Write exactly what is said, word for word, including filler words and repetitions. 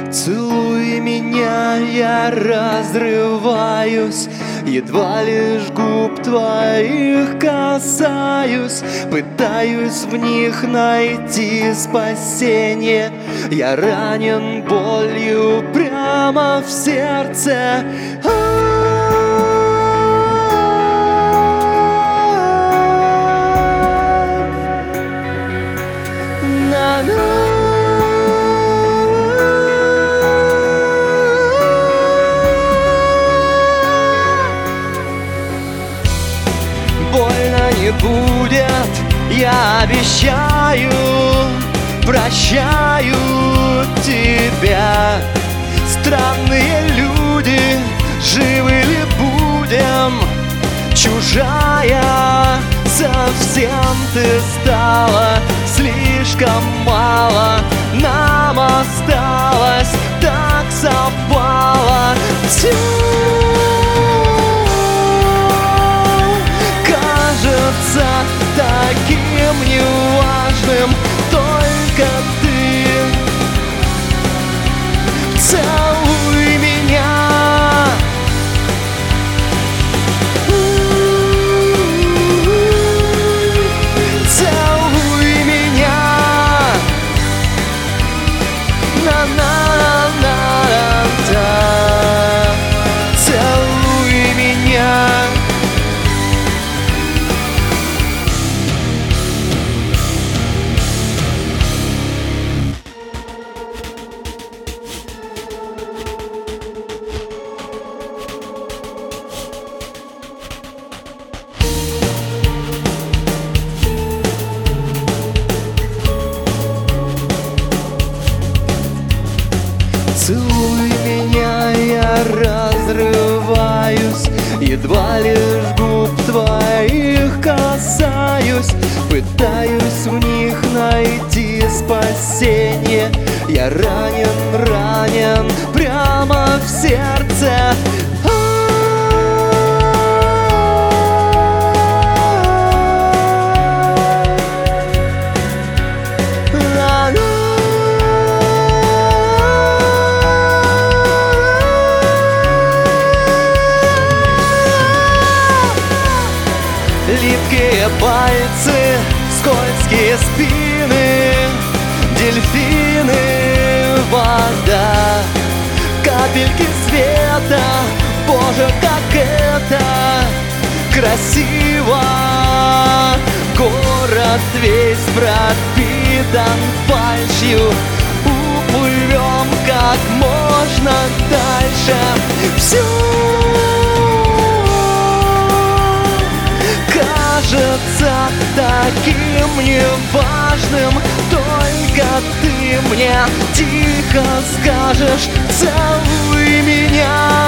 Целуй меня, я разрываюсь, едва лишь губ твоих касаюсь, пытаюсь в них найти спасение. Я ранен болью прямо в сердце. Больно не будет, я обещаю, прощаю тебя. Странные люди, живы ли будем? Чужая совсем ты стала, слишком мало нам осталось, так совпало. Таким неважным только ты. Целуй меня, целуй меня, на-на-на-на-на, целуй меня. Целуй меня, я разрываюсь, едва лишь губ твоих касаюсь, пытаюсь в них найти спасение. Я ранен, ранен прямо в сердце. Липкие пальцы, скользкие спины, дельфины, вода, капельки света. Боже, как это красиво! Город весь пропитан фальшью. Уплывем как можно дальше. Все кажется таким неважным, только ты мне тихо скажешь: целуй меня.